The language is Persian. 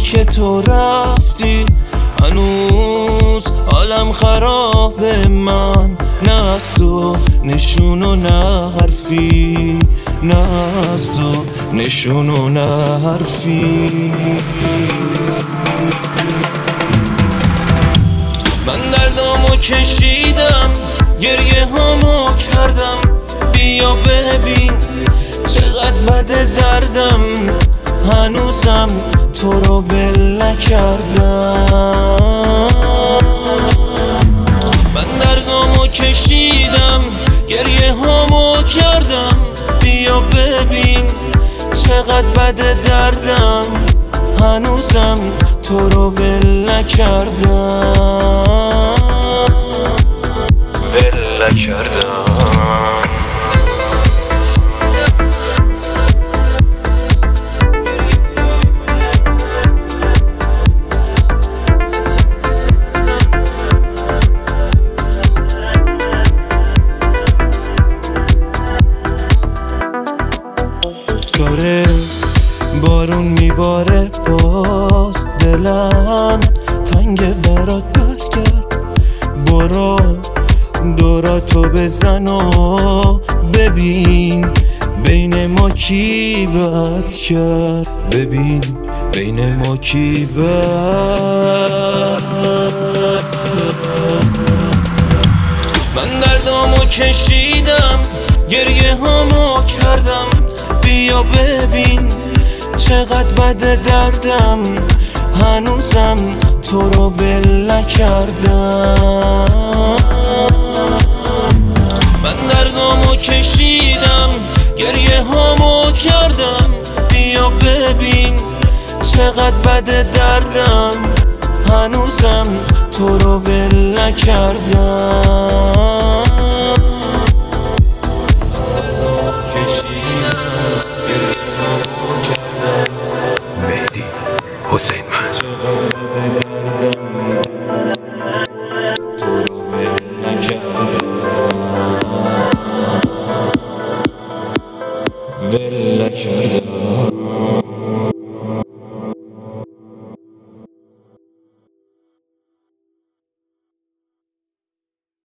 که تو رفتی هنوز حالم خرابه. من نه از تو نشون و نه حرفی، نه از تو نشون و نه حرفی. من دردامو کشیدم، گریه هامو کردم، بیا ببین چقدر بده دردم. هنوزم تو رو ول نکردم. من دردامو کشیدم، گریه هامو کردم، بیا ببین چقدر بده دردم. هنوزم تو رو ول نکردم، ول نکردم. داره بارون میباره باز دلم تنگ برات برگرد. برو دوراتو بزن و ببین بین ما کی بد کرد. ببین بین ما کی بد. من دردامو کشیدم، گریه هامو کردم، بیا ببین چقدر بده دردم. هنوزم تو رو ول نکردم. من دردامو کشیدم، گریه هامو کردم، بیا ببین چقدر بده دردم. هنوزم تو رو ول نکردم.